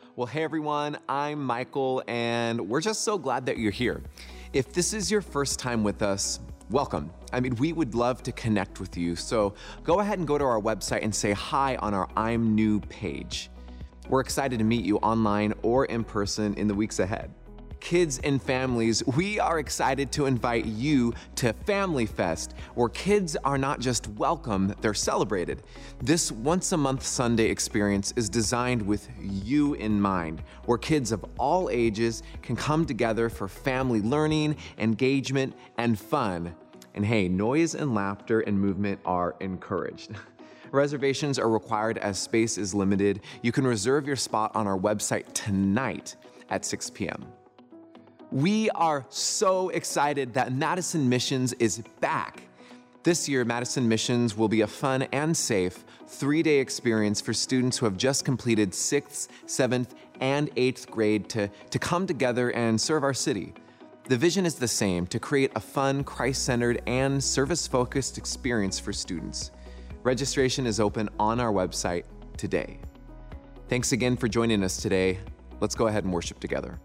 Well, hey everyone, I'm Michael, and we're just so glad that you're here. If this is your first time with us, welcome. We would love to connect with you, so go ahead and go to our website and say hi on our I'm New page. We're excited to meet you online or in person in the weeks ahead. Kids and families, we are excited to invite you to Family Fest, where kids are not just welcome, they're celebrated. This once-a-month Sunday experience is designed with you in mind, where kids of all ages can come together for family learning, engagement, and fun. And hey, noise and laughter and movement are encouraged. Reservations are required as space is limited. You can reserve your spot on our website tonight at 6 p.m. We are so excited that Madison Missions is back. This year, Madison Missions will be a fun and safe 3-day experience for students who have just completed 6th, 7th, and 8th grade to come together and serve our city. The vision is the same, to create a fun, Christ-centered, and service-focused experience for students. Registration is open on our website today. Thanks again for joining us today. Let's go ahead and worship together.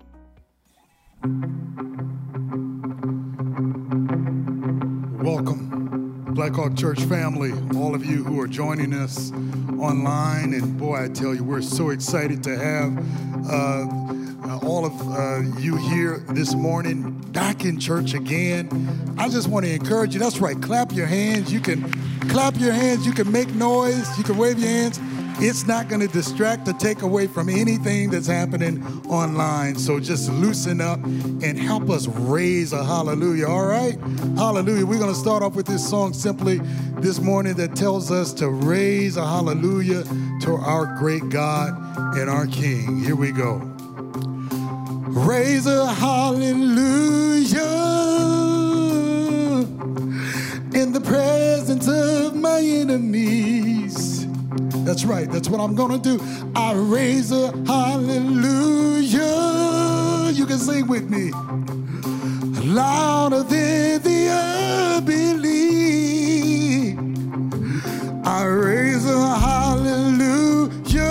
Welcome, Black Hawk Church family, all of you who are joining us online. And boy, I tell you, we're so excited to have all of you here this morning back in church again. I just want to encourage you. That's right. Clap your hands. You can clap your hands. You can make noise. You can wave your hands. It's not going to distract or take away from anything that's happening online. So just loosen up and help us raise a hallelujah, all right? Hallelujah. We're going to start off with this song simply this morning that tells us to raise a hallelujah to our great God and our King. Here we go. Raise a hallelujah in the presence of my enemies. That's right. That's what I'm going to do. I raise a hallelujah. You can sing with me. Louder than the unbelief. I raise a hallelujah.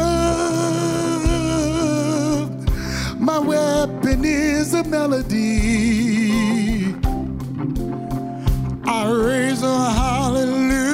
My weapon is a melody. I raise a hallelujah.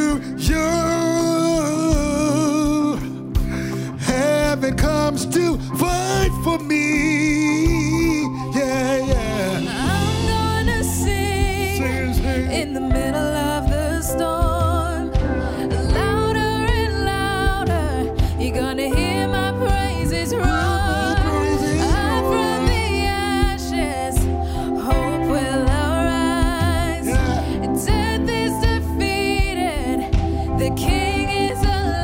Heaven comes to fight for me. Yeah, yeah. I'm gonna sing in the middle of the storm. Louder and louder, you're gonna hear my praises roar. Up from the ashes, hope will arise. Death is defeated, the King is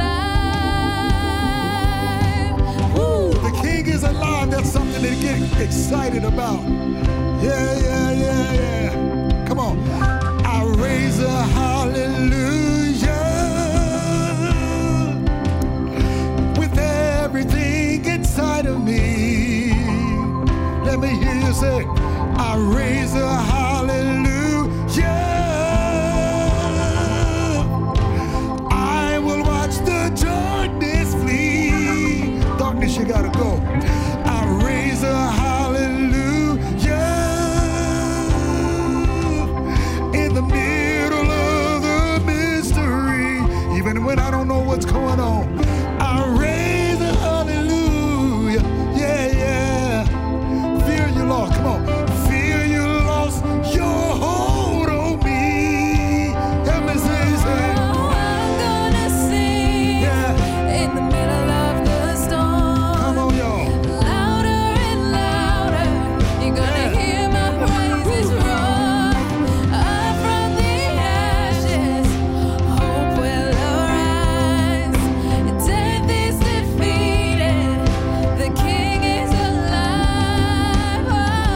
alive. Woo! The King is alive. That's something to get excited about. Yeah, yeah, yeah, yeah. Come on. I raise a hallelujah with everything inside of me. Let me hear you say, I raise a hallelujah. I will watch the darkness flee. Darkness, you gotta go. I raise a hallelujah in the middle of the mystery. Even when I don't know what's going on, I raise a hallelujah. Yeah, yeah. Fear you lost. Come on. Fear you lost your hold on me. Help me say. Oh, I'm gonna sing in the middle of the storm. Come on, y'all. Louder and louder, you're gonna hear my praises roar. Up from the ashes, hope will arise. Death is defeated, the King is alive.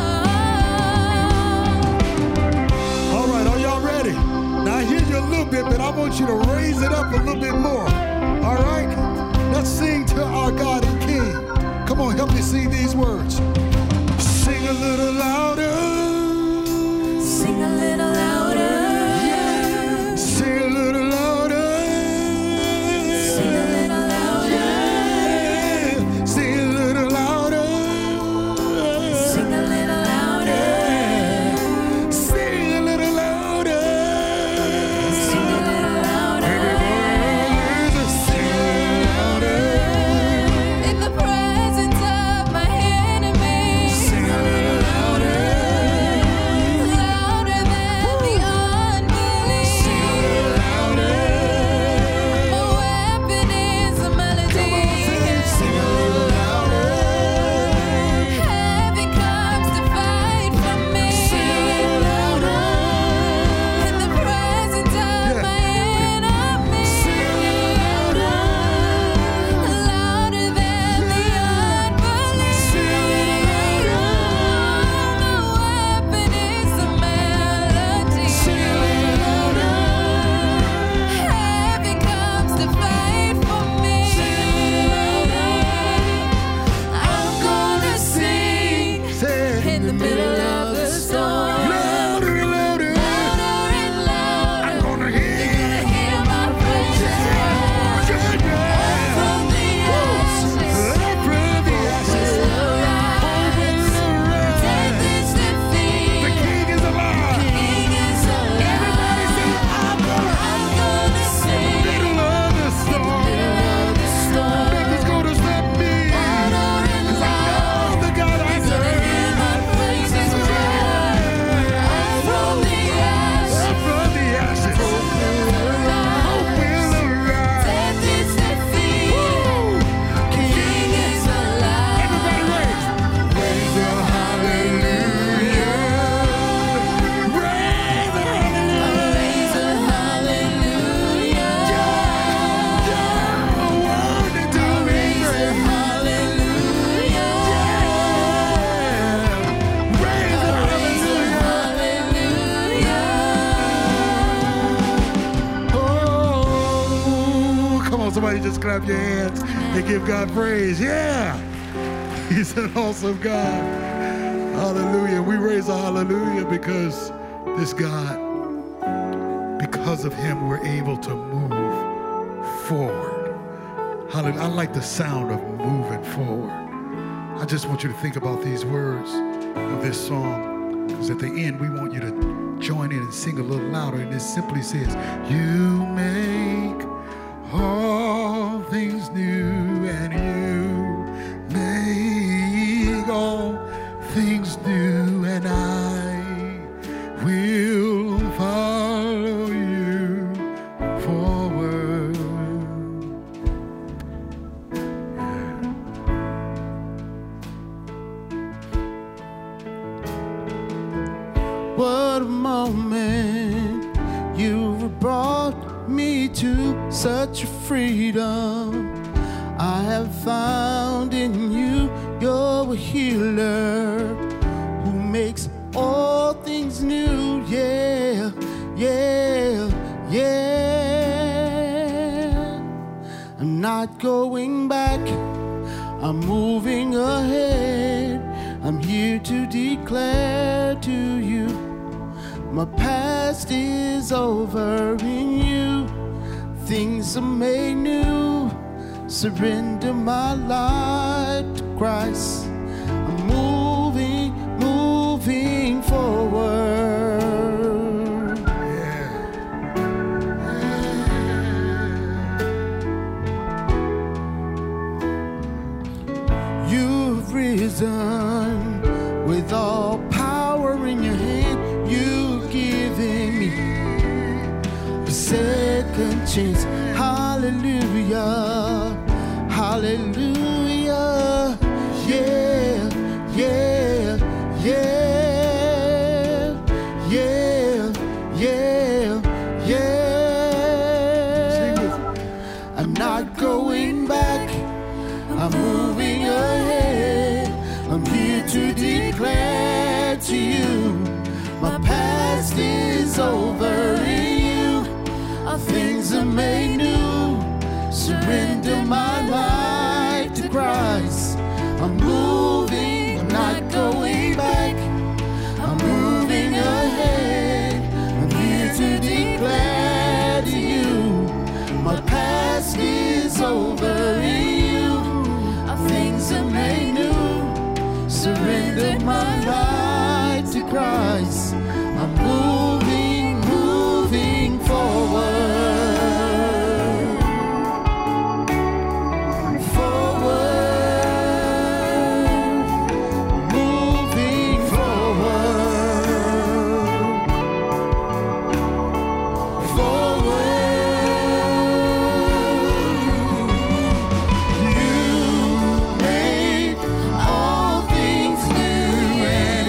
All right, are y'all ready? Now I hear you a little bit, but I want you to raise it up a little bit more. All right? Let's sing to our God and King. Come on, help me sing these words. Sing a little louder. Sing a little louder. Sing a little louder. Sing a little louder. Sing a little louder. Somebody just clap your hands and give God praise. Yeah. He's an awesome God. Hallelujah. We raise a hallelujah because this God, because of him, we're able to move forward. Hallelujah. I like the sound of moving forward. I just want you to think about these words of this song, because at the end, we want you to join in and sing a little louder. And it simply says, you make all things new, and you make all things new, and I will follow you forward. What a moment you brought me to, such a freedom I have found in you. You're a healer who makes all things new. Yeah, yeah, yeah. I'm not going back, I'm moving ahead. I'm here to declare to you, my past is over in you. Things are made new. Surrender my life to Christ. I'm moving forward. You've risen with all power in your hand. You've given me a second chance. Hallelujah, hallelujah, yeah, yeah, yeah, yeah, yeah, yeah. I'm not going back, I'm moving ahead. I'm here to declare to you, my past is over in you. All things are made new. Surrender my life to Christ. I'm moving, I'm not going back. I'm moving ahead. I'm here to declare to you, my past is over in you. All things are made new. Surrender my life to Christ. I'm moving forward. And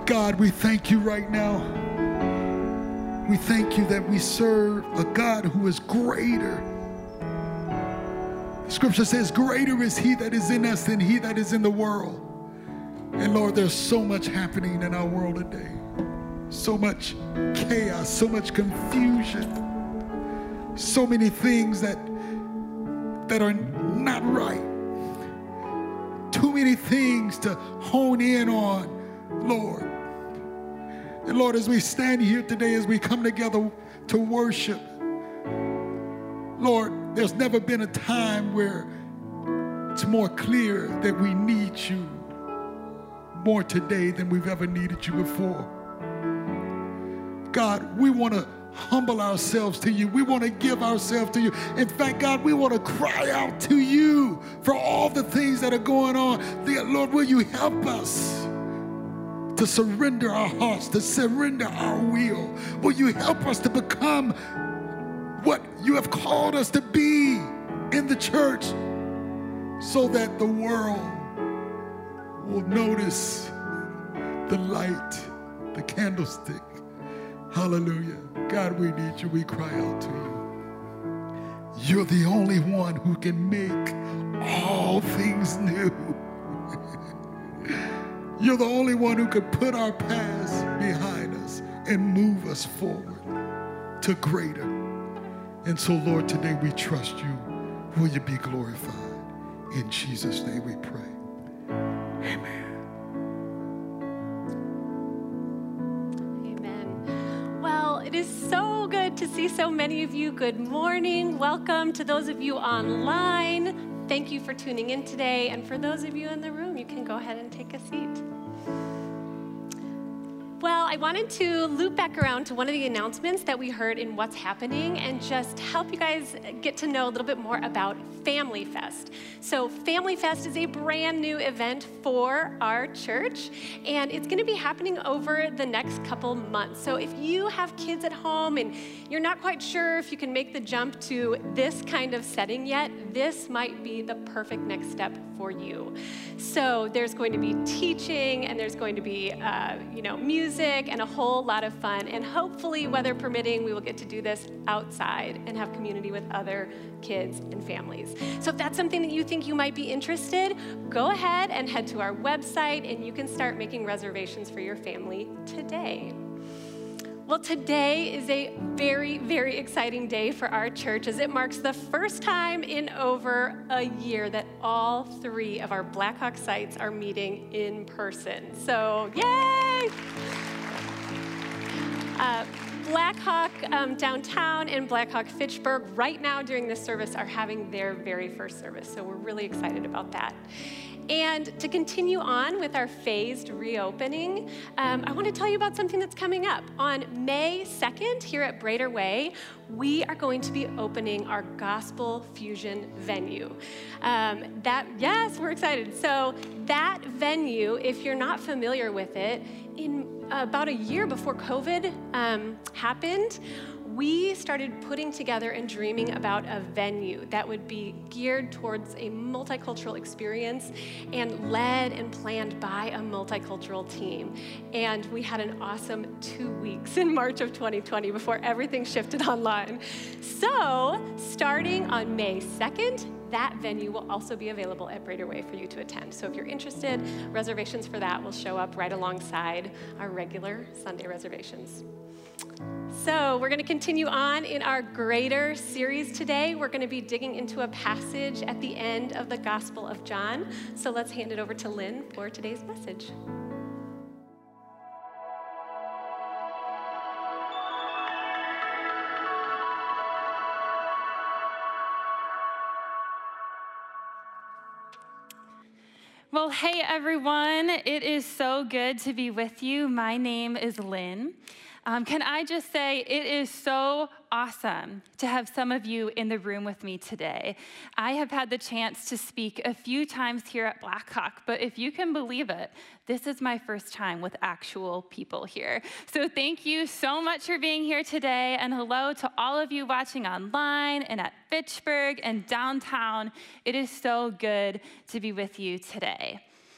God, we thank you right now. We thank you that we serve a God who is greater. Scripture says, greater is he that is in us than he that is in the world. And Lord, there's so much happening in our world today. So much chaos, so much confusion, so many things that are not right. Too many things to hone in on, Lord. And Lord, as we stand here today, as we come together to worship, Lord, there's never been a time where it's more clear that we need you more today than we've ever needed you before. God, we want to humble ourselves to you. We want to give ourselves to you. In fact, God, we want to cry out to you for all the things that are going on. Lord, will you help us to surrender our hearts, to surrender our will? Will you help us to become what you have called us to be in the church so that the world will notice the light, the candlestick? Hallelujah. God, we need you. We cry out to you. You're the only one who can make all things new. You're the only one who can put our past behind us and move us forward to greater. And so, Lord, today we trust you. Will you be glorified? In Jesus' name we pray. Amen. It is so good to see so many of you. Good morning. Welcome to those of you online. Thank you for tuning in today. And for those of you in the room, you can go ahead and take a seat. Well, I wanted to loop back around to one of the announcements that we heard in What's Happening and just help you guys get to know a little bit more about Family Fest. So Family Fest is a brand new event for our church, and it's going to be happening over the next couple months. So if you have kids at home and you're not quite sure if you can make the jump to this kind of setting yet, this might be the perfect next step for you. So there's going to be teaching, and there's going to be, music and a whole lot of fun. And hopefully, weather permitting, we will get to do this outside and have community with other kids and families. So if that's something that you think you might be interested, go ahead and head to our website, and you can start making reservations for your family today. Well, today is a very, very exciting day for our church, as it marks the first time in over a year that all 3 of our Blackhawk sites are meeting in person. So, yay! Blackhawk downtown and Blackhawk Fitchburg right now during this service are having their very first service. So we're really excited about that. And to continue on with our phased reopening, I want to tell you about something that's coming up. On May 2nd, here at Brader Way, we are going to be opening our Gospel Fusion venue. Yes, we're excited. So that venue, if you're not familiar with it, in about a year before COVID happened, we started putting together and dreaming about a venue that would be geared towards a multicultural experience and led and planned by a multicultural team. And we had an awesome 2 weeks in March of 2020 before everything shifted online. So starting on May 2nd, that venue will also be available at Brader Way for you to attend. So if you're interested, reservations for that will show up right alongside our regular Sunday reservations. So we're going to continue on in our Greater series today. We're going to be digging into a passage at the end of the Gospel of John. So let's hand it over to Lynn for today's message. Well, hey everyone, it is so good to be with you. My name is Lynn. Can I just say it is so awesome to have some of you in the room with me today. I have had the chance to speak a few times here at Blackhawk, but if you can believe it, this is my first time with actual people here. So thank you so much for being here today, and hello to all of you watching online and at Fitchburg and downtown. It is so good to be with you today.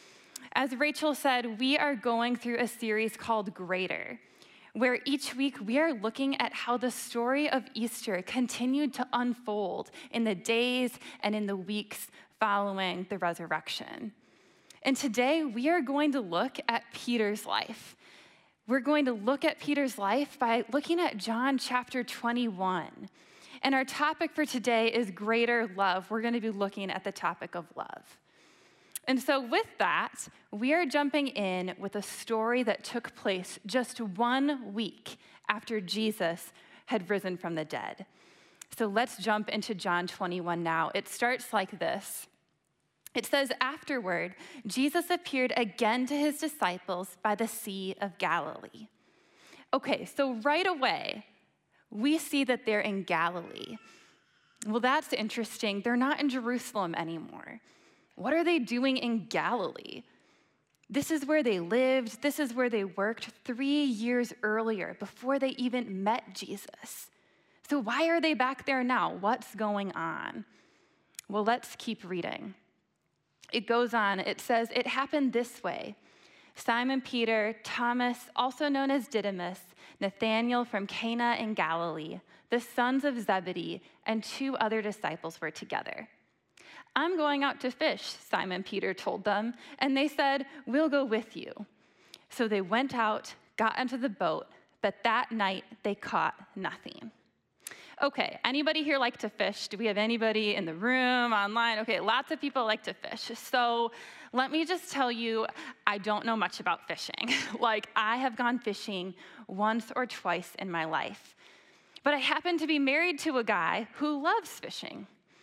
As Rachel said, we are going through a series called Greater, where each week we are looking at how the story of Easter continued to unfold in the days and in the weeks following the resurrection. And today we are going to look at Peter's life. We're going to look at Peter's life by looking at John chapter 21. And our topic for today is greater love. We're going to be looking at the topic of love. And so with that, we are jumping in with a story that took place just 1 week after Jesus had risen from the dead. So let's jump into John 21 now. It starts like this. It says, afterward, Jesus appeared again to his disciples by the Sea of Galilee. Okay, so right away, we see that they're in Galilee. Well, that's interesting. They're not in Jerusalem anymore. What are they doing in Galilee? This is where they lived. This is where they worked 3 years earlier before they even met Jesus. So why are they back there now? What's going on? Well, let's keep reading. It goes on. It says, it happened this way. Simon Peter, Thomas, also known as Didymus, Nathanael from Cana in Galilee, the sons of Zebedee, and 2 other disciples were together. I'm going out to fish, Simon Peter told them, and they said, we'll go with you. So they went out, got into the boat, but that night they caught nothing. Okay, anybody here like to fish? Do we have anybody in the room, online? Okay, lots of people like to fish. So let me just tell you, I don't know much about fishing. I have gone fishing once or twice in my life. But I happen to be married to a guy who loves fishing.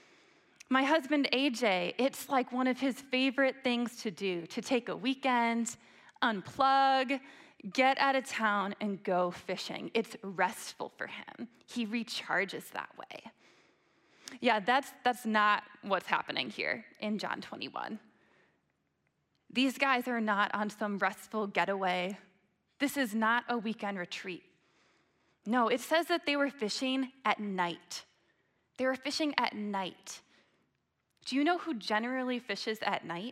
My husband, AJ, it's like one of his favorite things to do, to take a weekend, unplug, get out of town, and go fishing. It's restful for him. He recharges that way. Yeah, that's not what's happening here in John 21. These guys are not on some restful getaway. This is not a weekend retreat. No, it says that they were fishing at night. They were fishing at night. Do you know who generally fishes at night?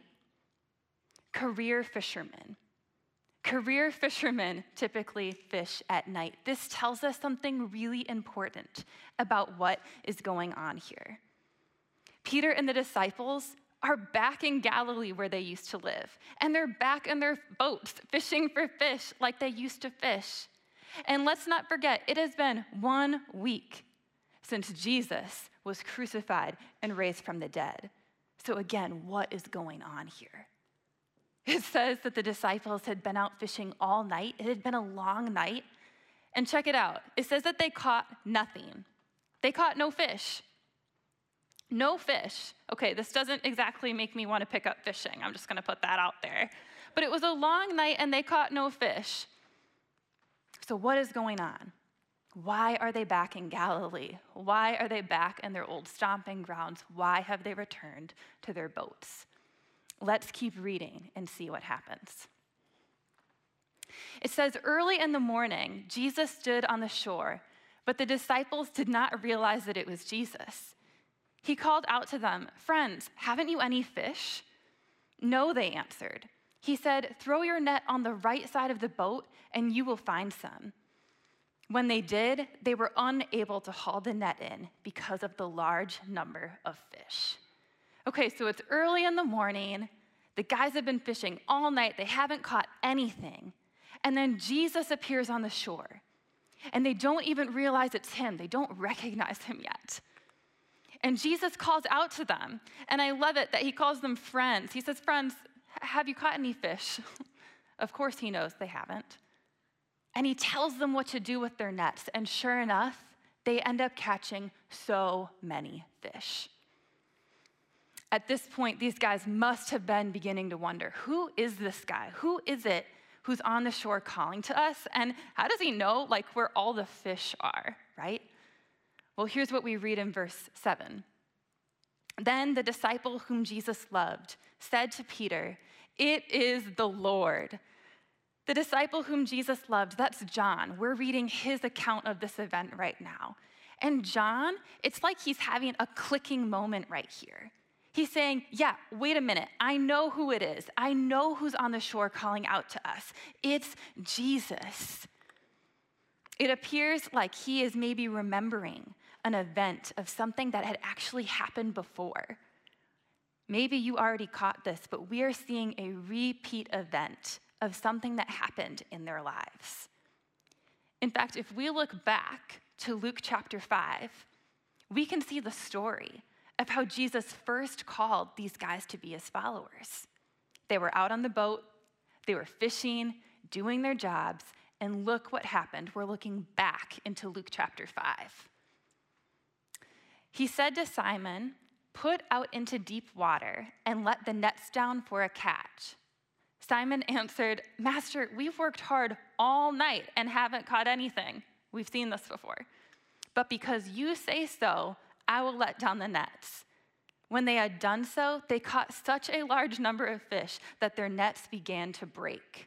Career fishermen. Career fishermen typically fish at night. This tells us something really important about what is going on here. Peter and the disciples are back in Galilee where they used to live, and they're back in their boats fishing for fish like they used to fish. And let's not forget, it has been 1 week since Jesus was crucified and raised from the dead. So again, what is going on here? It says that the disciples had been out fishing all night. It had been a long night. And check it out. It says that they caught nothing. They caught no fish. No fish. Okay, this doesn't exactly make me want to pick up fishing. I'm just going to put that out there. But it was a long night and they caught no fish. So what is going on? Why are they back in Galilee? Why are they back in their old stomping grounds? Why have they returned to their boats? Let's keep reading and see what happens. It says, early in the morning, Jesus stood on the shore, but the disciples did not realize that it was Jesus. He called out to them, friends, haven't you any fish? No, they answered. He said, throw your net on the right side of the boat and you will find some. When they did, they were unable to haul the net in because of the large number of fish. Okay, so it's early in the morning. The guys have been fishing all night. They haven't caught anything. And then Jesus appears on the shore. And they don't even realize it's him. They don't recognize him yet. And Jesus calls out to them. And I love it that he calls them friends. He says, friends, have you caught any fish? Of course he knows they haven't. And he tells them what to do with their nets. And sure enough, they end up catching so many fish. At this point, these guys must have been beginning to wonder, who is this guy? Who is it who's on the shore calling to us? And how does he know, where all the fish are, right? Well, here's what we read in verse 7. Then the disciple whom Jesus loved said to Peter, it is the Lord. The disciple whom Jesus loved, that's John. We're reading his account of this event right now. And John, it's like he's having a clicking moment right here. He's saying, yeah, wait a minute. I know who it is. I know who's on the shore calling out to us. It's Jesus. It appears like he is maybe remembering an event of something that had actually happened before. Maybe you already caught this, but we are seeing a repeat event of something that happened in their lives. In fact, if we look back to Luke chapter 5, we can see the story of how Jesus first called these guys to be his followers. They were out on the boat, they were fishing, doing their jobs, and look what happened. We're looking back into Luke chapter 5. He said to Simon, "Put out into deep water and let the nets down for a catch." Simon answered, "Master, we've worked hard all night and haven't caught anything." We've seen this before. "But because you say so, I will let down the nets." When they had done so, they caught such a large number of fish that their nets began to break.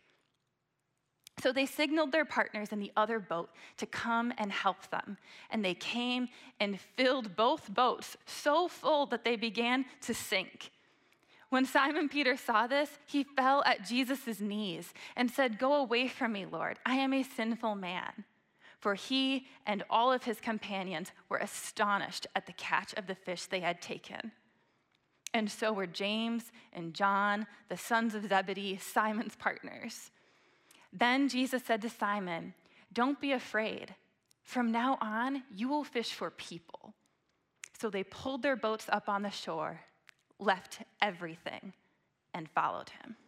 So they signaled their partners in the other boat to come and help them. And they came and filled both boats so full that they began to sink. When Simon Peter saw this, he fell at Jesus' knees and said, "Go away from me, Lord. I am a sinful man." For he and all of his companions were astonished at the catch of the fish they had taken. And so were James and John, the sons of Zebedee, Simon's partners. Then Jesus said to Simon, "Don't be afraid. From now on, you will fish for people." So they pulled their boats up on the shore, left everything, and followed him.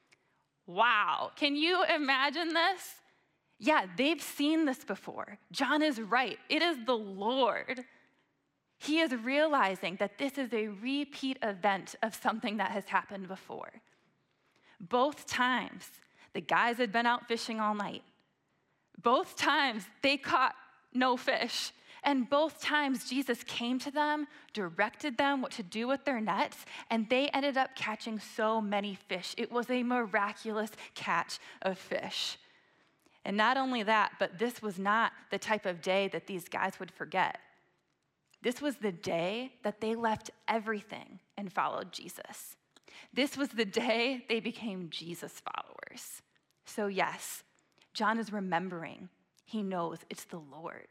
Wow, can you imagine this? Yeah, they've seen this before. John is right. It is the Lord. He is realizing that this is a repeat event of something that has happened before. Both times, the guys had been out fishing all night. Both times, they caught no fish. And both times, Jesus came to them, directed them what to do with their nets, and they ended up catching so many fish. It was a miraculous catch of fish. And not only that, but this was not the type of day that these guys would forget. This was the day that they left everything and followed Jesus. This was the day they became Jesus followers. So yes, John is remembering. He knows it's the Lord.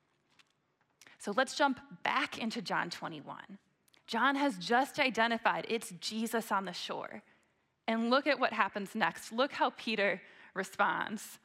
So let's jump back into John 21. John has just identified it's Jesus on the shore. And look at what happens next. Look how Peter responds.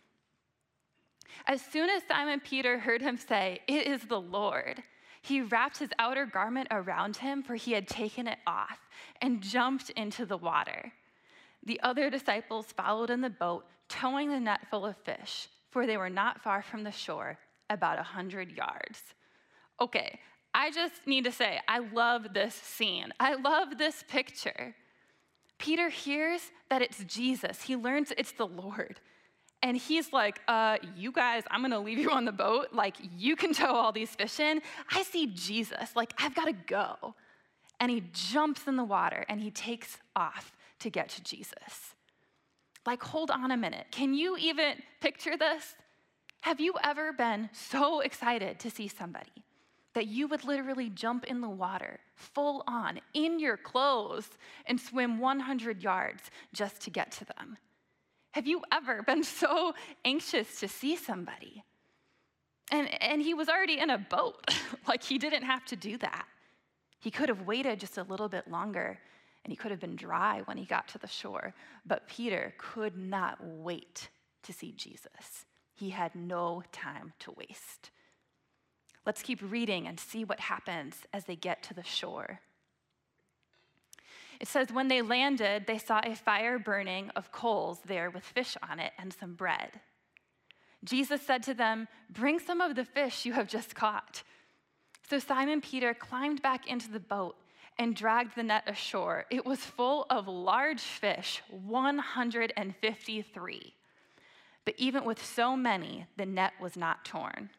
As soon as Simon Peter heard him say, "It is the Lord," he wrapped his outer garment around him, for he had taken it off, and jumped into the water. The other disciples followed in the boat, towing the net full of fish, for they were not far from the shore, about 100 yards. Okay, I just need to say, I love this scene. I love this picture. Peter hears that it's Jesus. He learns it's the Lord. And he's like, you guys, I'm gonna leave you on the boat. Like, you can tow all these fish in. I see Jesus, like, I've gotta go. And he jumps in the water and he takes off to get to Jesus. Like, hold on a minute. Can you even picture this? Have you ever been so excited to see somebody that you would literally jump in the water, full on, in your clothes, and swim 100 yards just to get to them? Have you ever been so anxious to see somebody? And he was already in a boat. Like, he didn't have to do that. He could have waited just a little bit longer, and he could have been dry when he got to the shore. But Peter could not wait to see Jesus. He had no time to waste. Let's keep reading and see what happens as they get to the shore. It says, when they landed, they saw a fire burning of coals there with fish on it and some bread. Jesus said to them, "Bring some of the fish you have just caught." So Simon Peter climbed back into the boat and dragged the net ashore. It was full of large fish, 153. But even with so many, the net was not torn.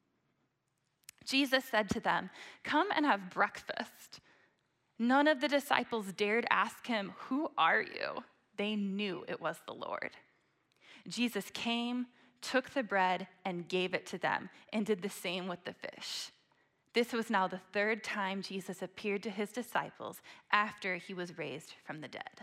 Jesus said to them, "Come and have breakfast." None of the disciples dared ask him, "Who are you?" They knew it was the Lord. Jesus came, took the bread, and gave it to them, and did the same with the fish. This was now the third time Jesus appeared to his disciples after he was raised from the dead.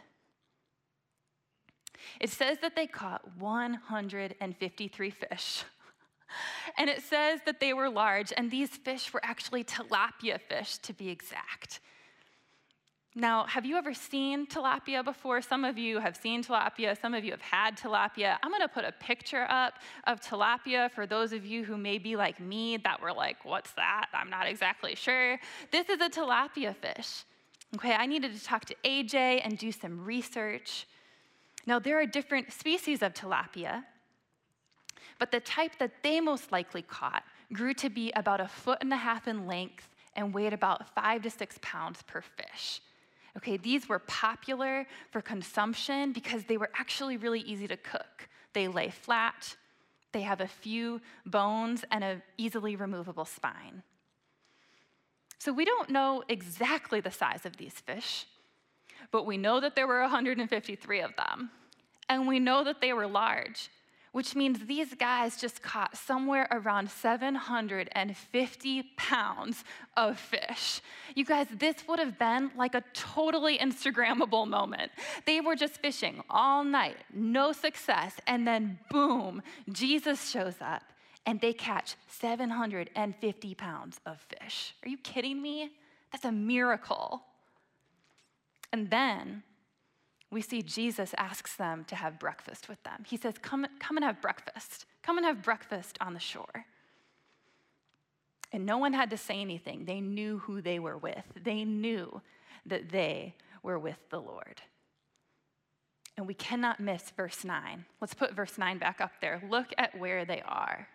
It says that they caught 153 fish. And it says that they were large, and these fish were actually tilapia fish, to be exact. Now, have you ever seen tilapia before? Some of you have seen tilapia. Some of you have had tilapia. I'm going to put a picture up of tilapia for those of you who may be like me that were like, what's that? I'm not exactly sure. This is a tilapia fish. Okay, I needed to talk to AJ and do some research. Now, there are different species of tilapia, but the type that they most likely caught grew to be about 1.5 feet in length and weighed about 5 to 6 pounds per fish. Okay, these were popular for consumption because they were actually really easy to cook. They lay flat, they have a few bones and an easily removable spine. So we don't know exactly the size of these fish, but we know that there were 153 of them, and we know that they were large, which means these guys just caught somewhere around 750 pounds of fish. You guys, this would have been like a totally Instagrammable moment. They were just fishing all night, no success, and then boom, Jesus shows up, and they catch 750 pounds of fish. Are you kidding me? That's a miracle. And then we see Jesus asks them to have breakfast with them. He says, come and have breakfast. Come and have breakfast on the shore. And no one had to say anything. They knew who they were with. They knew that they were with the Lord. And we cannot miss verse 9. Let's put verse 9 back up there. Look at where they are.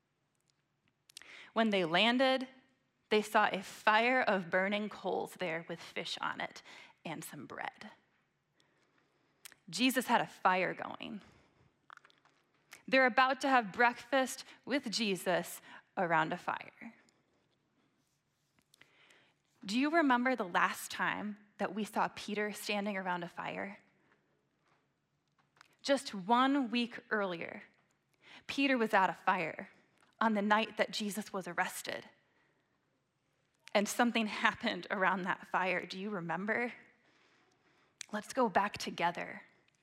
When they landed, they saw a fire of burning coals there with fish on it and some bread. Jesus had a fire going. They're about to have breakfast with Jesus around a fire. Do you remember the last time that we saw Peter standing around a fire? Just 1 week earlier, Peter was at a fire on the night that Jesus was arrested. And something happened around that fire. Do you remember? Let's go back together.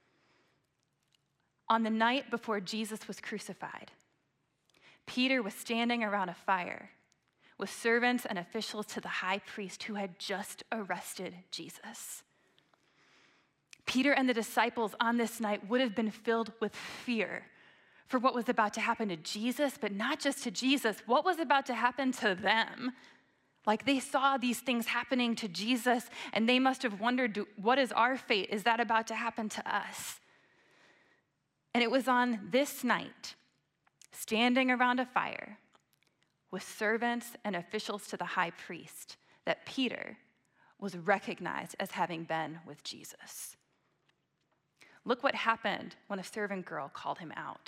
On the night before Jesus was crucified, Peter was standing around a fire with servants and officials to the high priest who had just arrested Jesus. Peter and the disciples on this night would have been filled with fear for what was about to happen to Jesus, but not just to Jesus, what was about to happen to them. Like they saw these things happening to Jesus, and they must have wondered, what is our fate? Is that about to happen to us? And it was on this night, standing around a fire with servants and officials to the high priest, that Peter was recognized as having been with Jesus. Look what happened when a servant girl called him out.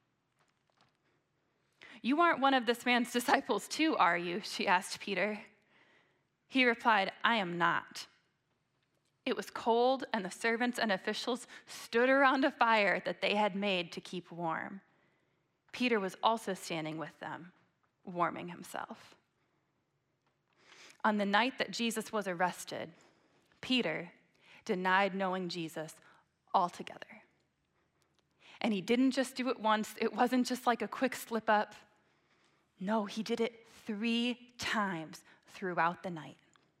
"You aren't one of this man's disciples too, are you?" she asked Peter. He replied, "I am not." It was cold, and the servants and officials stood around a fire that they had made to keep warm. Peter was also standing with them, warming himself. On the night that Jesus was arrested, Peter denied knowing Jesus altogether. And he didn't just do it once. It wasn't just like a quick slip up. No, he did it 3 times throughout the night.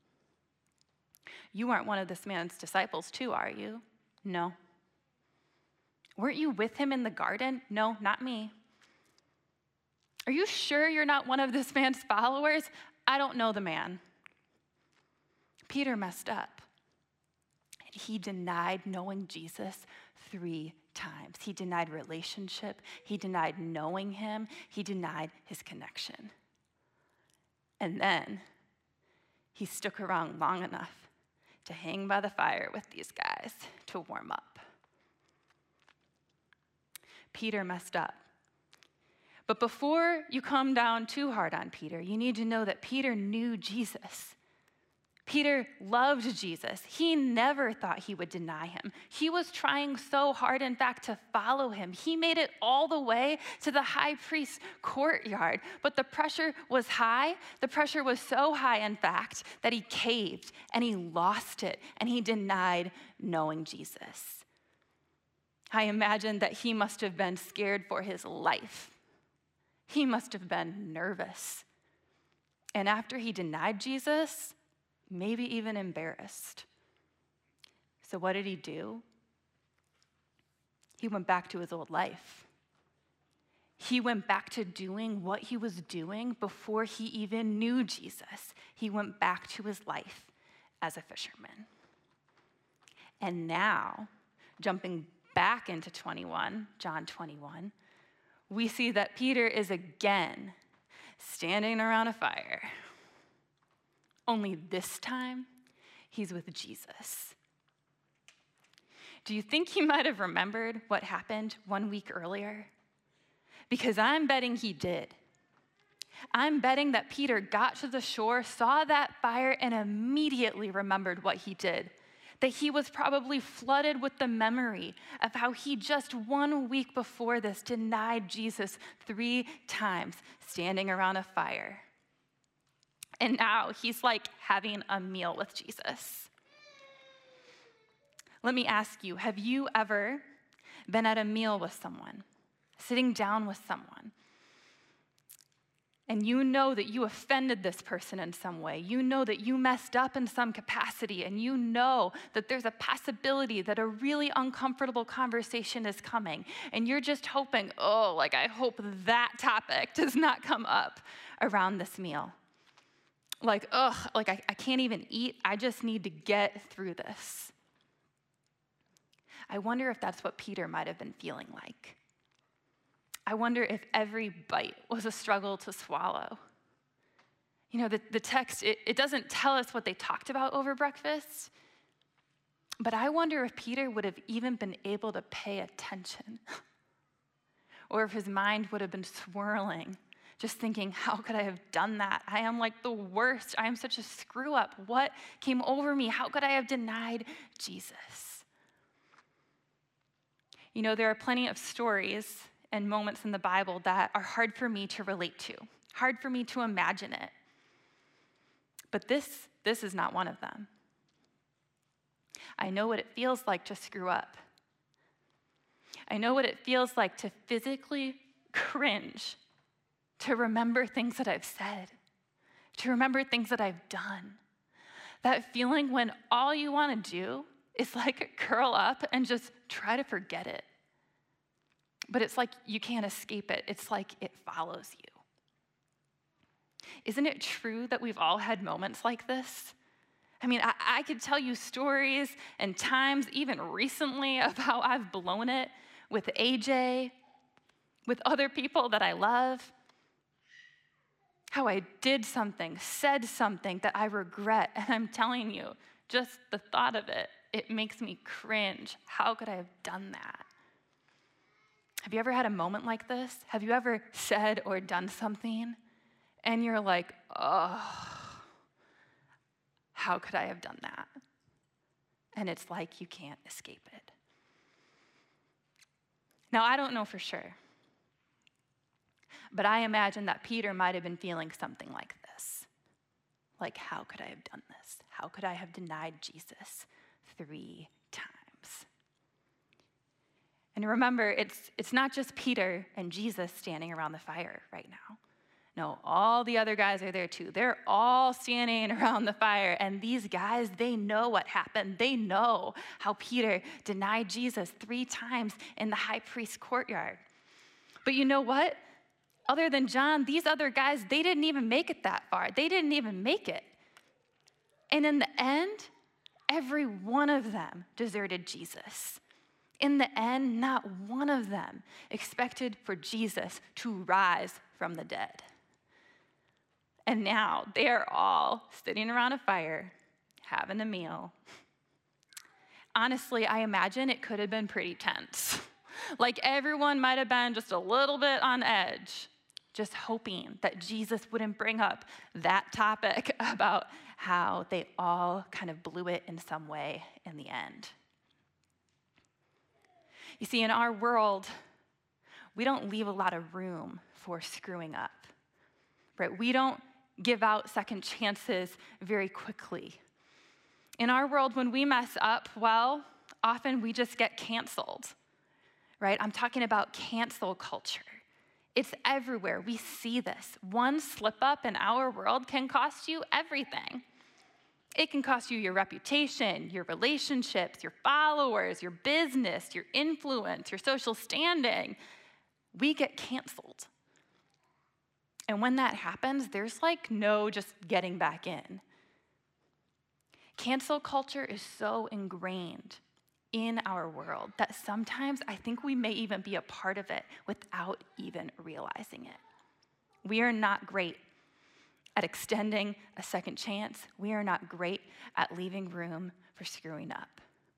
"You aren't one of this man's disciples too, are you?" "No." "Weren't you with him in the garden?" "No, not me." "Are you sure you're not one of this man's followers?" "I don't know the man." Peter messed up. And he denied knowing Jesus 3 times. He denied relationship. He denied knowing him. He denied his connection. And then he stuck around long enough to hang by the fire with these guys to warm up. Peter messed up. But before you come down too hard on Peter, you need to know that Peter knew Jesus. Peter loved Jesus. He never thought he would deny him. He was trying so hard, in fact, to follow him. He made it all the way to the high priest's courtyard, but the pressure was high. The pressure was so high, in fact, that he caved and he lost it and he denied knowing Jesus. I imagine that he must have been scared for his life. He must have been nervous. And after he denied Jesus, maybe even embarrassed. So what did he do? He went back to his old life. He went back to doing what he was doing before he even knew Jesus. He went back to his life as a fisherman. And now, jumping back into John 21, we see that Peter is again standing around a fire. Only this time, he's with Jesus. Do you think he might have remembered what happened 1 week earlier? Because I'm betting he did. I'm betting that Peter got to the shore, saw that fire, and immediately remembered what he did. That he was probably flooded with the memory of how he just 1 week before this denied Jesus 3 times, standing around a fire. And now he's like having a meal with Jesus. Let me ask you, have you ever been at a meal with someone, sitting down with someone, and you know that you offended this person in some way? You know that you messed up in some capacity, and you know that there's a possibility that a really uncomfortable conversation is coming, and you're just hoping, I hope that topic does not come up around this meal. I can't even eat. I just need to get through this. I wonder if that's what Peter might have been feeling like. I wonder if every bite was a struggle to swallow. You know, the text, it doesn't tell us what they talked about over breakfast, but I wonder if Peter would have even been able to pay attention, or if his mind would have been swirling, just thinking, how could I have done that? I am like the worst. I am such a screw up. What came over me? How could I have denied Jesus? You know, there are plenty of stories and moments in the Bible that are hard for me to relate to, hard for me to imagine it. But this is not one of them. I know what it feels like to screw up. I know what it feels like to physically cringe, to remember things that I've said, to remember things that I've done. That feeling when all you want to do is curl up and just try to forget it. But it's like you can't escape it. It's like it follows you. Isn't it true that we've all had moments like this? I mean, I could tell you stories and times, even recently, of how I've blown it with AJ, with other people that I love. How I did something, said something that I regret. And I'm telling you, just the thought of it, it makes me cringe. How could I have done that? Have you ever had a moment like this? Have you ever said or done something and you're like, how could I have done that? And it's like you can't escape it. Now, I don't know for sure, but I imagine that Peter might have been feeling something like this. Like, how could I have done this? How could I have denied Jesus 3 times? And remember, it's not just Peter and Jesus standing around the fire right now. No, all the other guys are there too. They're all standing around the fire. And these guys, they know what happened. They know how Peter denied Jesus 3 times in the high priest's courtyard. But you know what? Other than John, these other guys, they didn't even make it that far. They didn't even make it. And in the end, every one of them deserted Jesus. In the end, not one of them expected for Jesus to rise from the dead. And now they are all sitting around a fire, having a meal. Honestly, I imagine it could have been pretty tense. Like everyone might have been just a little bit on edge. just hoping that Jesus wouldn't bring up that topic about how they all kind of blew it in some way in the end. You see, in our world, we don't leave a lot of room for screwing up, right? We don't give out second chances very quickly. In our world, when we mess up, well, often we just get canceled, right? I'm talking about cancel culture. It's everywhere. We see this. One slip up in our world can cost you everything. It can cost you your reputation, your relationships, your followers, your business, your influence, your social standing. We get canceled. And when that happens, there's like no just getting back in. Cancel culture is so ingrained in our world that sometimes I think we may even be a part of it without even realizing it. We are not great at extending a second chance. We are not great at leaving room for screwing up.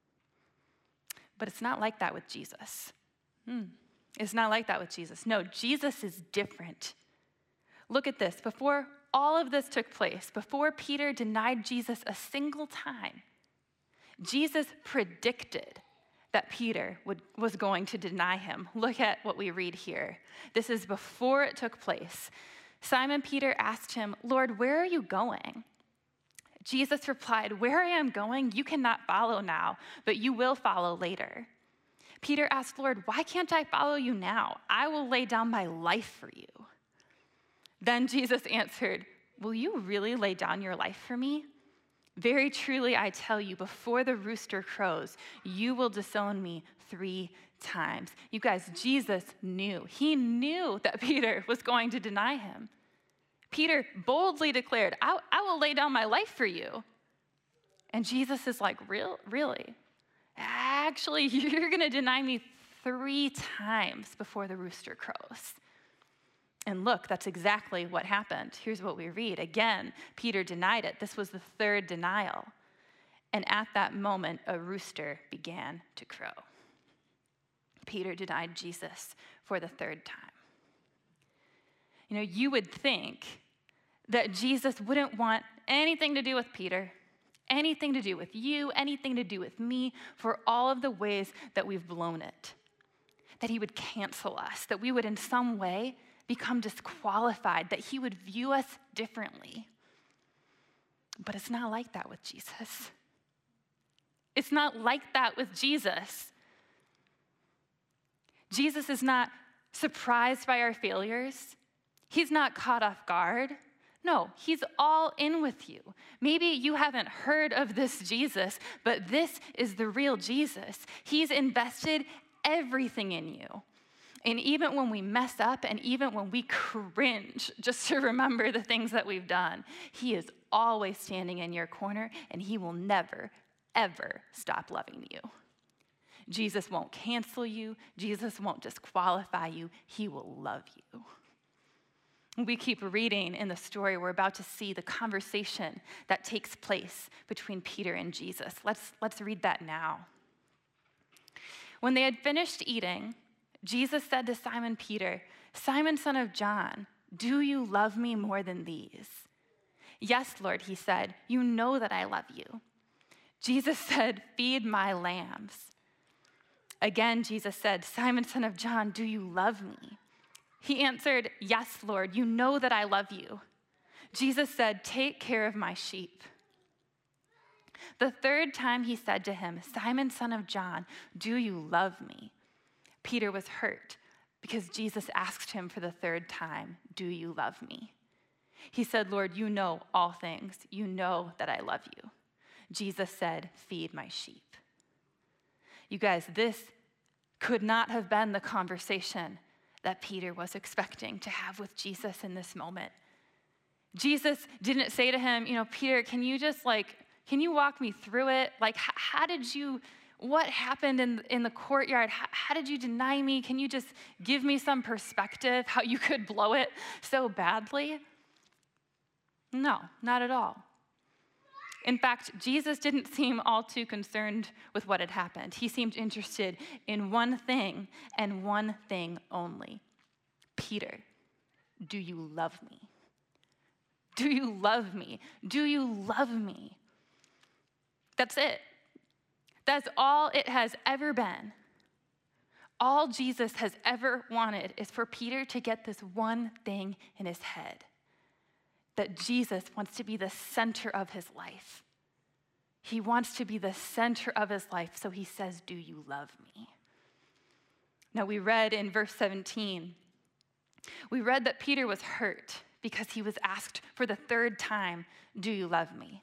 But it's not like that with Jesus. It's not like that with Jesus. No, Jesus is different. Look at this. Before all of this took place, before Peter denied Jesus a single time, Jesus predicted that Peter was going to deny him. Look at what we read here. This is before it took place. Simon Peter asked him, "Lord, where are you going?" Jesus replied, "Where I am going, you cannot follow now, but you will follow later." Peter asked, "Lord, why can't I follow you now? I will lay down my life for you." Then Jesus answered, "Will you really lay down your life for me? Very truly, I tell you, before the rooster crows, you will disown me 3 times. You guys, Jesus knew. He knew that Peter was going to deny him. Peter boldly declared, I will lay down my life for you. And Jesus is like, really? Actually, you're going to deny me 3 times before the rooster crows. And look, that's exactly what happened. Here's what we read. Again, Peter denied it. This was the 3rd denial. And at that moment, a rooster began to crow. Peter denied Jesus for the 3rd time. You know, you would think that Jesus wouldn't want anything to do with Peter, anything to do with you, anything to do with me, for all of the ways that we've blown it. That he would cancel us, that we would in some way become disqualified, that he would view us differently. But it's not like that with Jesus. It's not like that with Jesus. Jesus is not surprised by our failures. He's not caught off guard. No, he's all in with you. Maybe you haven't heard of this Jesus, but this is the real Jesus. He's invested everything in you. And even when we mess up and even when we cringe just to remember the things that we've done, he is always standing in your corner and he will never, ever stop loving you. Jesus won't cancel you. Jesus won't disqualify you. He will love you. We keep reading in the story. We're about to see the conversation that takes place between Peter and Jesus. Let's read that now. When they had finished eating, Jesus said to Simon Peter, "Simon, son of John, do you love me more than these?" "Yes, Lord," he said, "you know that I love you." Jesus said, "Feed my lambs." Again, Jesus said, "Simon, son of John, do you love me?" He answered, "Yes, Lord, you know that I love you." Jesus said, "Take care of my sheep." The 3rd time he said to him, "Simon, son of John, do you love me?" Peter was hurt because Jesus asked him for the 3rd time, "Do you love me?" He said, "Lord, you know all things. You know that I love you." Jesus said, "Feed my sheep." You guys, this could not have been the conversation that Peter was expecting to have with Jesus in this moment. Jesus didn't say to him, "Peter, can you walk me through it? Like, what happened in the courtyard? How did you deny me? Can you just give me some perspective how you could blow it so badly?" No, not at all. In fact, Jesus didn't seem all too concerned with what had happened. He seemed interested in one thing and one thing only: Peter. do you love me? Do you love me? Do you love me? That's it. That's all it has ever been. All Jesus has ever wanted is for Peter to get this one thing in his head, that Jesus wants to be the center of his life. He wants to be the center of his life, so he says, do you love me? Now, we read in verse 17, we read that Peter was hurt because he was asked for the third time, do you love me?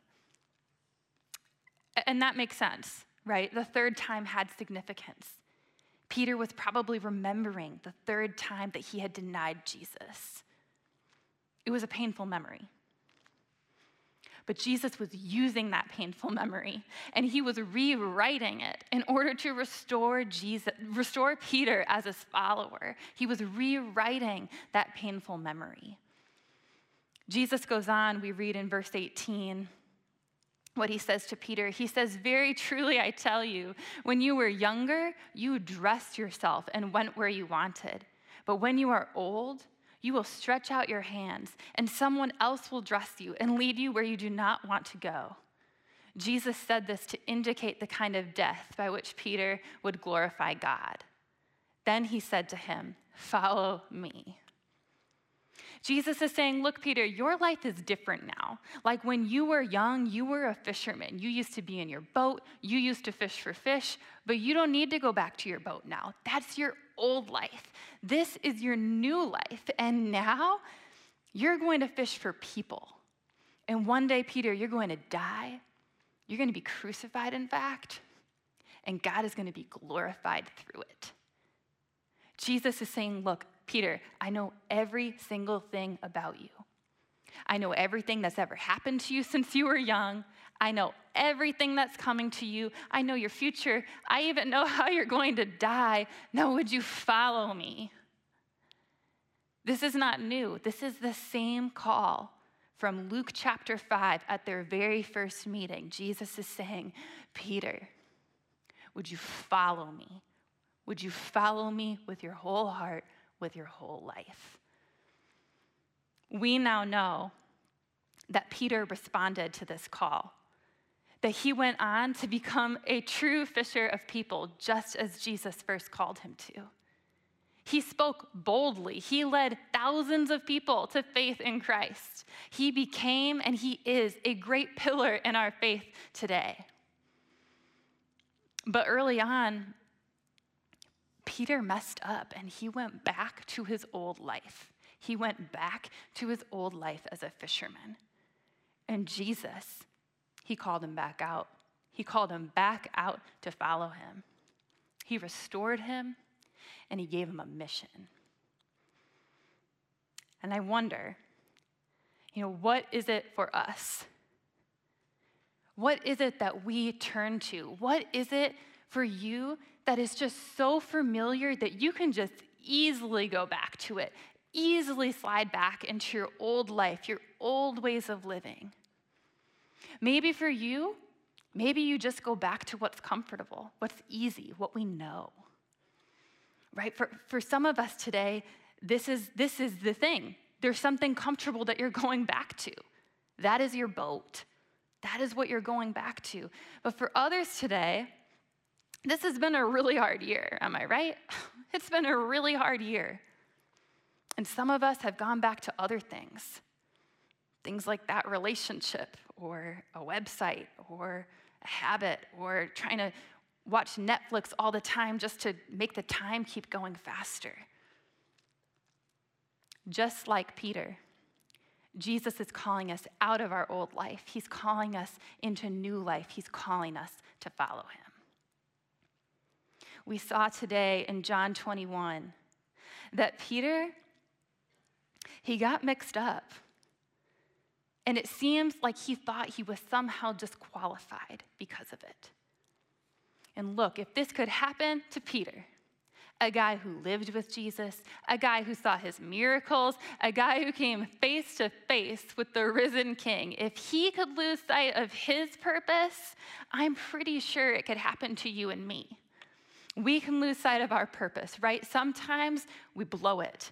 And that makes sense, right? The third time had significance. Peter was probably remembering the third time that he had denied Jesus. It was a painful memory. But Jesus was using that painful memory, and he was rewriting it in order to restore Peter as his follower. He was rewriting that painful memory. Jesus goes on, we read in verse 18, what he says to Peter. He says, very truly I tell you, when you were younger, you dressed yourself and went where you wanted. But when you are old, you will stretch out your hands, and someone else will dress you and lead you where you do not want to go. Jesus said this to indicate the kind of death by which Peter would glorify God. Then he said to him, follow me. Jesus is saying, look, Peter, your life is different now. Like when you were young, you were a fisherman. You used to be in your boat. You used to fish for fish, but you don't need to go back to your boat now. That's your old life. This is your new life. And now you're going to fish for people. And one day, Peter, you're going to die. You're going to be crucified, in fact. And God is going to be glorified through it. Jesus is saying, look, Peter, I know every single thing about you. I know everything that's ever happened to you since you were young. I know everything that's coming to you. I know your future. I even know how you're going to die. Now, would you follow me? This is not new. This is the same call from Luke chapter 5 at their very first meeting. Jesus is saying, Peter, would you follow me? Would you follow me with your whole heart, with your whole life? We now know that Peter responded to this call, that he went on to become a true fisher of people, just as Jesus first called him to. He spoke boldly. He led thousands of people to faith in Christ. He became, and he is, a great pillar in our faith today. But early on, Peter messed up and he went back to his old life. He went back to his old life as a fisherman. And Jesus, he called him back out. He called him back out to follow him. He restored him and he gave him a mission. And I wonder, what is it for us? What is it that we turn to? What is it for you that is just so familiar that you can just easily go back to it, easily slide back into your old life, your old ways of living? Maybe for you, maybe you just go back to what's comfortable, what's easy, what we know, right? For some of us today, this is the thing. There's something comfortable that you're going back to. That is your boat. That is what you're going back to. But for others today, this has been a really hard year, am I right? It's been a really hard year. And some of us have gone back to other things like that relationship or a website or a habit or trying to watch Netflix all the time just to make the time keep going faster. Just like Peter, Jesus is calling us out of our old life. He's calling us into new life. He's calling us to follow him. We saw today in John 21 that Peter, he got mixed up. And it seems like he thought he was somehow disqualified because of it. And look, if this could happen to Peter, a guy who lived with Jesus, a guy who saw his miracles, a guy who came face to face with the risen King, if he could lose sight of his purpose, I'm pretty sure it could happen to you and me. We can lose sight of our purpose, right? Sometimes we blow it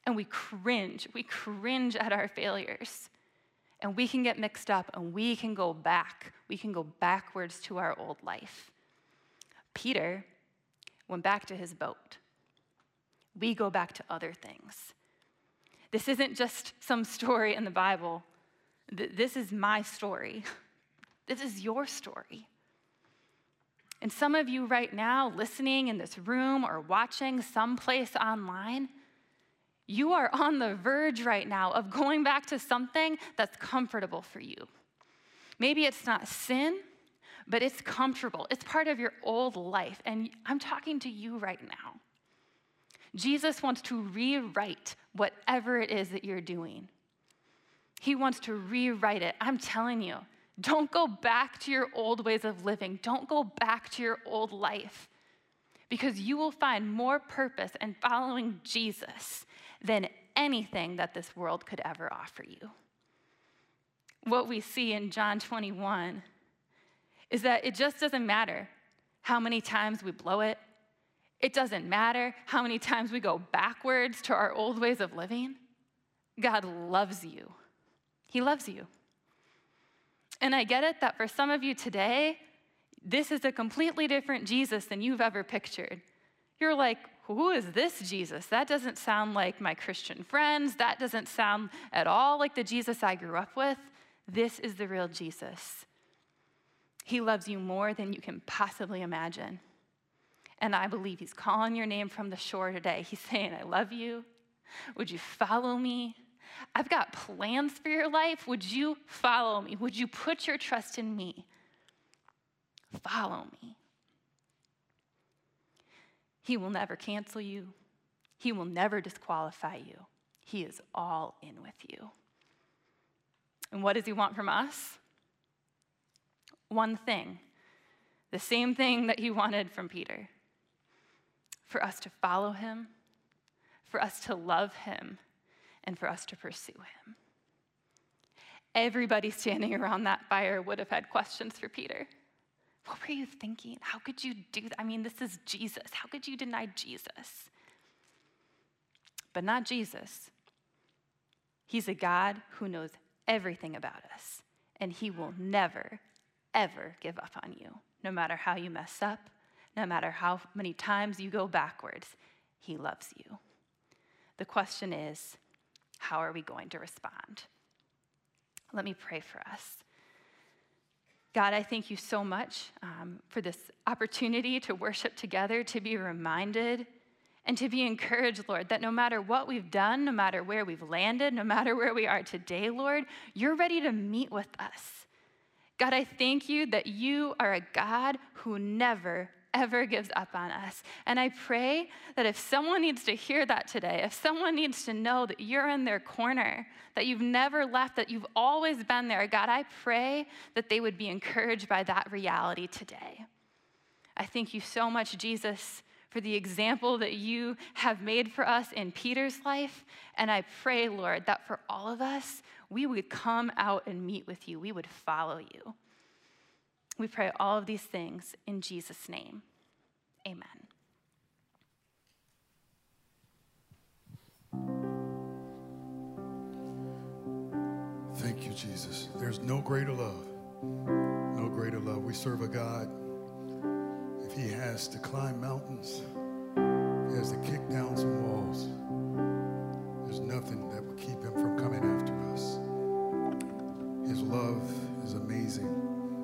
and we cringe at our failures. And we can get mixed up and we can go backwards to our old life. Peter went back to his boat. We go back to other things. This isn't just some story in the Bible. This is my story. This is your story. And some of you right now, listening in this room or watching someplace online, you are on the verge right now of going back to something that's comfortable for you. Maybe it's not sin, but it's comfortable. It's part of your old life. And I'm talking to you right now. Jesus wants to rewrite whatever it is that you're doing. He wants to rewrite it. I'm telling you, don't go back to your old ways of living. Don't go back to your old life, because you will find more purpose in following Jesus than anything that this world could ever offer you. What we see in John 21 is that it just doesn't matter how many times we blow it. It doesn't matter how many times we go backwards to our old ways of living. God loves you. He loves you. And I get it that for some of you today, this is a completely different Jesus than you've ever pictured. You're like, who is this Jesus? That doesn't sound like my Christian friends. That doesn't sound at all like the Jesus I grew up with. This is the real Jesus. He loves you more than you can possibly imagine. And I believe he's calling your name from the shore today. He's saying, I love you. Would you follow me? I've got plans for your life. Would you follow me? Would you put your trust in me? Follow me. He will never cancel you. He will never disqualify you. He is all in with you. And what does he want from us? One thing, the same thing that he wanted from Peter. For us to follow him, for us to love him, and for us to pursue him. Everybody standing around that fire would have had questions for Peter. What were you thinking? How could you do that? I mean, this is Jesus. How could you deny Jesus? But not Jesus. He's a God who knows everything about us, and he will never, ever give up on you, no matter how you mess up, no matter how many times you go backwards. He loves you. The question is, how are we going to respond? Let me pray for us. God, I thank you so much for this opportunity to worship together, to be reminded and to be encouraged, Lord, that no matter what we've done, no matter where we've landed, no matter where we are today, Lord, you're ready to meet with us. God, I thank you that you are a God who never, ever gives up on us. And I pray that if someone needs to hear that today, if someone needs to know that you're in their corner, that you've never left, that you've always been there, God, I pray that they would be encouraged by that reality today. I thank you so much, Jesus, for the example that you have made for us in Peter's life. And I pray, Lord, that for all of us, we would come out and meet with you. We would follow you. We pray all of these things in Jesus' name. Amen. Thank you, Jesus. There's no greater love. No greater love. We serve a God. If he has to climb mountains, if he has to kick down some walls, there's nothing that will keep him from coming after us. His love is amazing.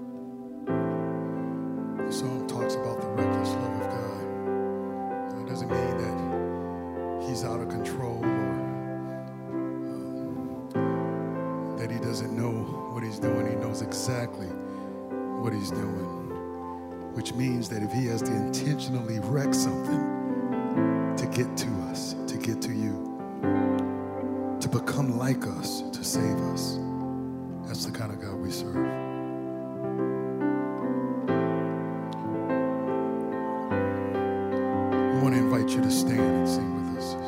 The song talks about the reckless love of God. It doesn't mean that he's out of control or that he doesn't know what he's doing. He knows exactly what he's doing, which means that if he has to intentionally wreck something to get to us, to get to you, to become like us, to save us, that's the kind of God we serve. I want to invite you to stand and sing with us.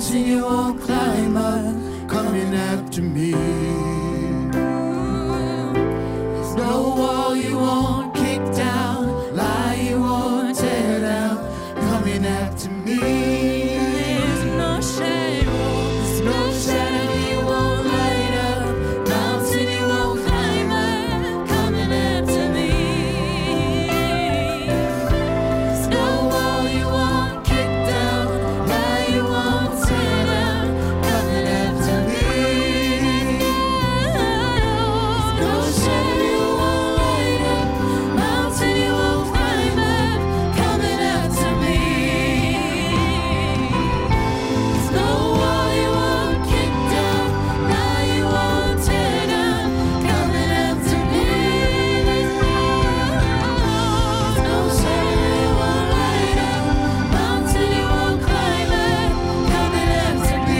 mountain you won't climb up, coming after me. There's no wall you won't kick down, lie you won't tear down, coming after me. There's no shadow you won't light up, mountain you won't climb up, coming after me. There's no wall you won't kick down, lie you won't tear down, coming after me. There's no shadow you won't light up, mountain you won't climb up, coming after me. There's no wall you won't kick down, lie you won't tear down, coming after me. There's no shadow you won't light up, mountain you won't climb up, coming after me.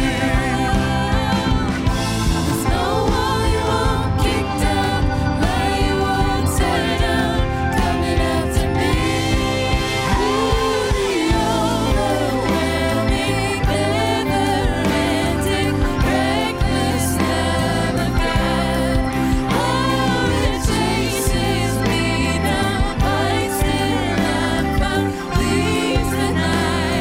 There's no wall you won't kick down, lie you won't tear down, coming after me. The overwhelming, never-ending, reckless love of God. Oh, it chases me down, bites till I'm found, leaves the 99.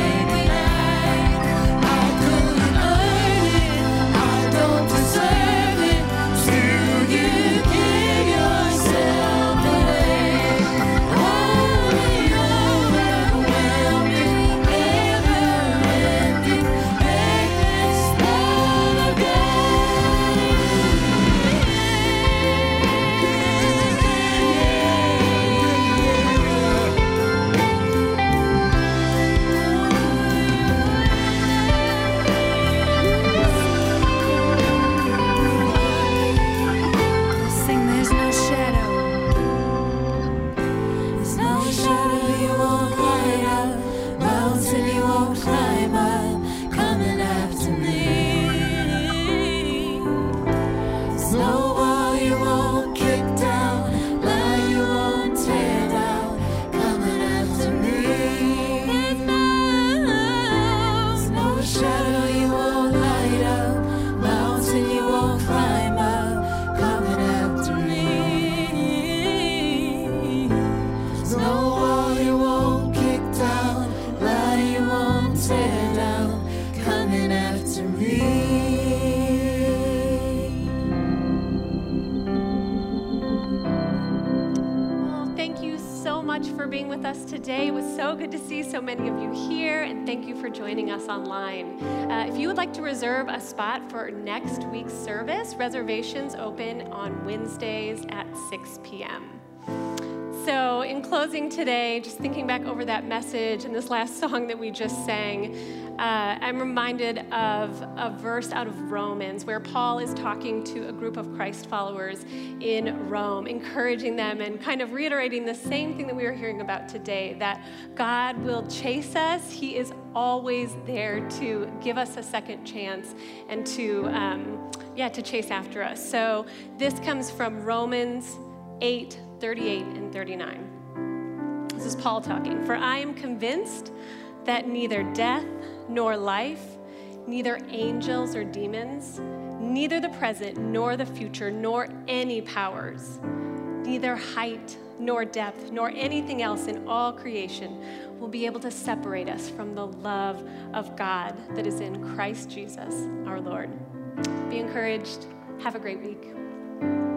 I couldn't earn it, I don't deserve it, still you give yourself away. Oh, the overwhelming, never-ending, reckless love of Sing, there's no shadow. There's no shadow you won't light up, mountain you won't climb up, coming after me. There's no wall you won't kick down, lie you won't tear down, coming after me. There's no shadow you won't light up, mountain you won't climb up, coming after me. There's no wall you won't kick down, lie you won't tear down, coming after me. Well, thank you so much for being with us today. It was so good to see so many of you here, and thank you for joining us online. If you would like to reserve a spot for next week's service, reservations open on Wednesdays at 6 p.m. So in closing today, just thinking back over that message and this last song that we just sang, I'm reminded of a verse out of Romans where Paul is talking to a group of Christ followers in Rome, encouraging them and kind of reiterating the same thing that we were hearing about today, that God will chase us. He is always there to give us a second chance and to chase after us. So this comes from Romans 8:38 and 39. This is Paul talking. For I am convinced that neither death nor life, neither angels or demons, neither the present nor the future, nor any powers, neither height nor depth, nor anything else in all creation will be able to separate us from the love of God that is in Christ Jesus, our Lord. Be encouraged. Have a great week.